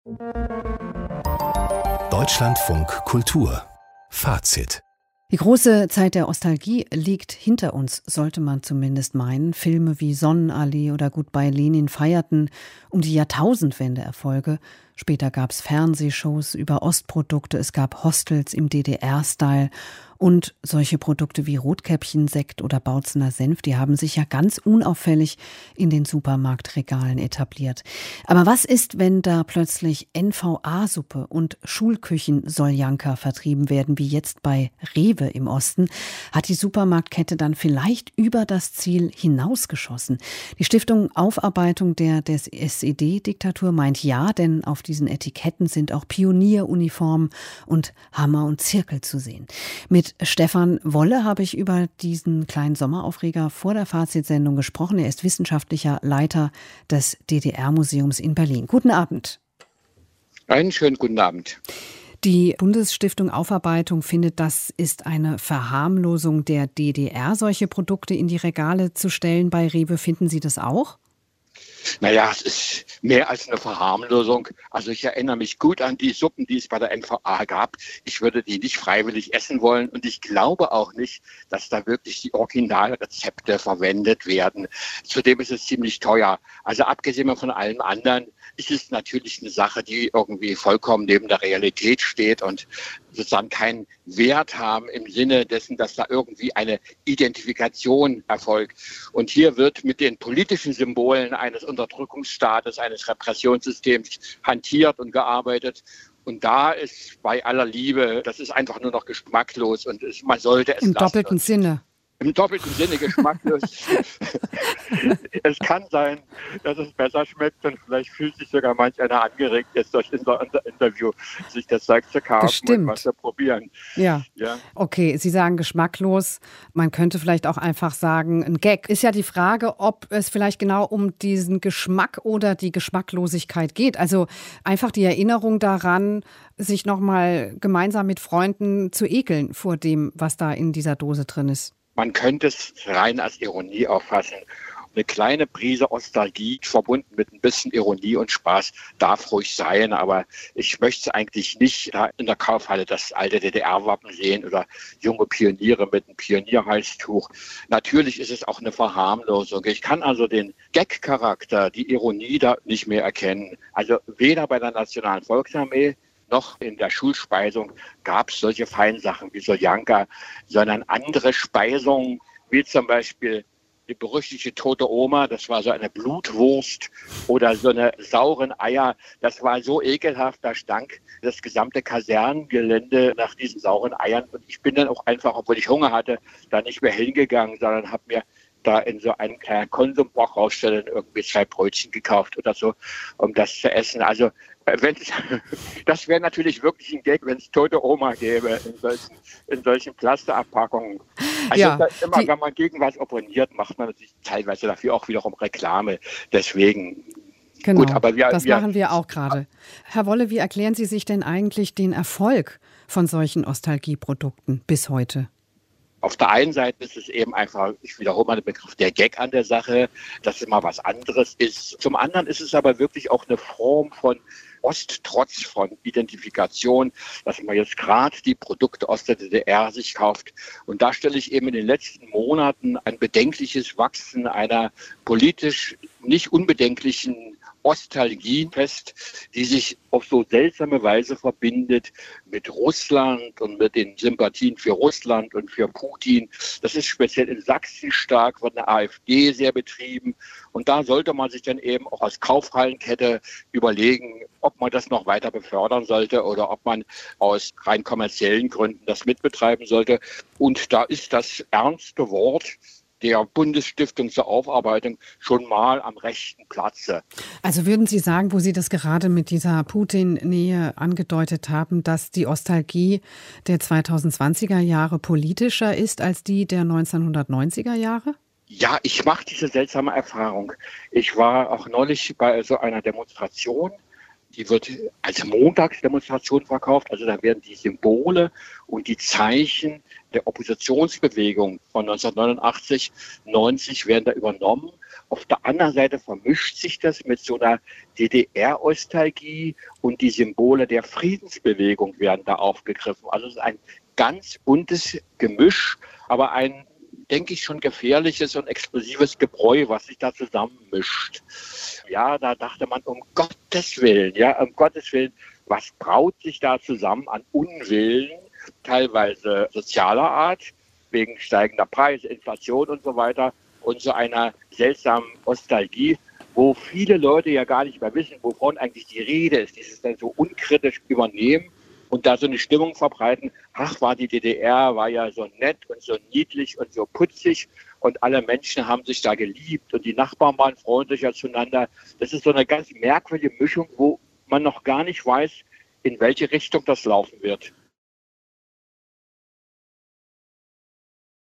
Deutschlandfunk Kultur Fazit. Die große Zeit der Nostalgie liegt hinter uns, sollte man zumindest meinen. Filme wie Sonnenallee oder Goodbye Lenin feierten um die Jahrtausendwende Erfolge. Später gab es Fernsehshows über Ostprodukte, es gab Hostels im DDR-Style und solche Produkte wie Rotkäppchensekt oder Bautzener Senf, die haben sich ja ganz unauffällig in den Supermarktregalen etabliert. Aber was ist, wenn da plötzlich NVA-Suppe und Schulküchen-Soljanka vertrieben werden, wie jetzt bei Rewe im Osten? Hat die Supermarktkette dann vielleicht über das Ziel hinausgeschossen? Die Stiftung Aufarbeitung der SED-Diktatur meint ja, denn auf diesen Etiketten sind auch Pionieruniformen und Hammer und Zirkel zu sehen. Mit Stefan Wolle habe ich über diesen kleinen Sommeraufreger vor der Fazitsendung gesprochen. Er ist wissenschaftlicher Leiter des DDR-Museums in Berlin. Guten Abend. Einen schönen guten Abend. Die Bundesstiftung Aufarbeitung findet, das ist eine Verharmlosung der DDR, solche Produkte in die Regale zu stellen. Bei Rewe finden Sie das auch? Naja, es ist mehr als eine Verharmlosung. Also ich erinnere mich gut an die Suppen, die es bei der NVA gab. Ich würde die nicht freiwillig essen wollen und ich glaube auch nicht, dass da wirklich die Originalrezepte verwendet werden. Zudem ist es ziemlich teuer. Also abgesehen von allem anderen ist es natürlich eine Sache, die irgendwie vollkommen neben der Realität steht und sozusagen keinen Wert haben im Sinne dessen, dass da irgendwie eine Identifikation erfolgt. Und hier wird mit den politischen Symbolen eines Unterdrückungsstaates, eines Repressionssystems hantiert und gearbeitet. Und da ist bei aller Liebe, das ist einfach nur noch geschmacklos und man sollte es im lassen. Doppelten Sinne. Im doppelten Sinne geschmacklos. Es kann sein, dass es besser schmeckt und vielleicht fühlt sich sogar manch einer angeregt, jetzt durch unser Interview sich das Zeug zu kaufen und was zu probieren. Ja, okay, Sie sagen geschmacklos. Man könnte vielleicht auch einfach sagen, ein Gag. Ist ja die Frage, ob es vielleicht genau um diesen Geschmack oder die Geschmacklosigkeit geht. Also einfach die Erinnerung daran, sich nochmal gemeinsam mit Freunden zu ekeln vor dem, was da in dieser Dose drin ist. Man könnte es rein als Ironie auffassen. Eine kleine Prise Nostalgie, verbunden mit ein bisschen Ironie und Spaß, darf ruhig sein. Aber ich möchte eigentlich nicht in der Kaufhalle das alte DDR-Wappen sehen oder junge Pioniere mit einem Pionierhalstuch. Natürlich ist es auch eine Verharmlosung. Ich kann also den Gag-Charakter, die Ironie da nicht mehr erkennen. Also weder bei der Nationalen Volksarmee noch in der Schulspeisung gab es solche Feinsachen wie Soljanka, sondern andere Speisungen, wie zum Beispiel die berüchtigte tote Oma, das war so eine Blutwurst, oder so eine sauren Eier, das war so ekelhaft, da stank das gesamte Kasernengelände nach diesen sauren Eiern. Und ich bin dann auch einfach, obwohl ich Hunger hatte, da nicht mehr hingegangen, sondern habe mir da in so einem kleinen Konsumbox rausstellen, irgendwie 2 Brötchen gekauft oder so, um das zu essen. Also das wäre natürlich wirklich ein Gag, wenn es tote Oma gäbe in solchen Plasterabpackungen. Also ja, immer, wenn man gegen was opponiert, macht man natürlich teilweise dafür auch wiederum Reklame. Deswegen. Genau, gut, aber das machen wir auch gerade. Herr Wolle, wie erklären Sie sich denn eigentlich den Erfolg von solchen Nostalgieprodukten bis heute? Auf der einen Seite ist es eben einfach, ich wiederhole mal den Begriff, der Gag an der Sache, dass es mal was anderes ist. Zum anderen ist es aber wirklich auch eine Form von Osttrotz, von Identifikation, dass man jetzt gerade die Produkte aus der DDR sich kauft. Und da stelle ich eben in den letzten Monaten ein bedenkliches Wachsen einer politisch nicht unbedenklichen Nostalgie fest, die sich auf so seltsame Weise verbindet mit Russland und mit den Sympathien für Russland und für Putin. Das ist speziell in Sachsen stark von der AfD sehr betrieben. Und da sollte man sich dann eben auch als Kaufhallenkette überlegen, ob man das noch weiter befördern sollte oder ob man aus rein kommerziellen Gründen das mitbetreiben sollte. Und da ist das ernste Wort der Bundesstiftung zur Aufarbeitung schon mal am rechten Platze. Also würden Sie sagen, wo Sie das gerade mit dieser Putin-Nähe angedeutet haben, dass die Nostalgie der 2020er Jahre politischer ist als die der 1990er Jahre? Ja, ich mache diese seltsame Erfahrung. Ich war auch neulich bei so einer Demonstration Die wird als Montagsdemonstration verkauft. Also da werden die Symbole und die Zeichen der Oppositionsbewegung von 1989, 90 werden da übernommen. Auf der anderen Seite vermischt sich das mit so einer DDR-Nostalgie und die Symbole der Friedensbewegung werden da aufgegriffen. Also es ist ein ganz buntes Gemisch, aber ein, denke ich, schon gefährliches und explosives Gebräu, was sich da zusammenmischt. Ja, da dachte man, um Gottes Willen, was braut sich da zusammen an Unwillen, teilweise sozialer Art, wegen steigender Preise, Inflation und so weiter, und so einer seltsamen Nostalgie, wo viele Leute ja gar nicht mehr wissen, wovon eigentlich die Rede ist, dieses dann so unkritisch übernehmen und da so eine Stimmung verbreiten, ach, war die DDR, war ja so nett und so niedlich und so putzig und alle Menschen haben sich da geliebt und die Nachbarn waren freundlicher zueinander. Das ist so eine ganz merkwürdige Mischung, wo man noch gar nicht weiß, in welche Richtung das laufen wird.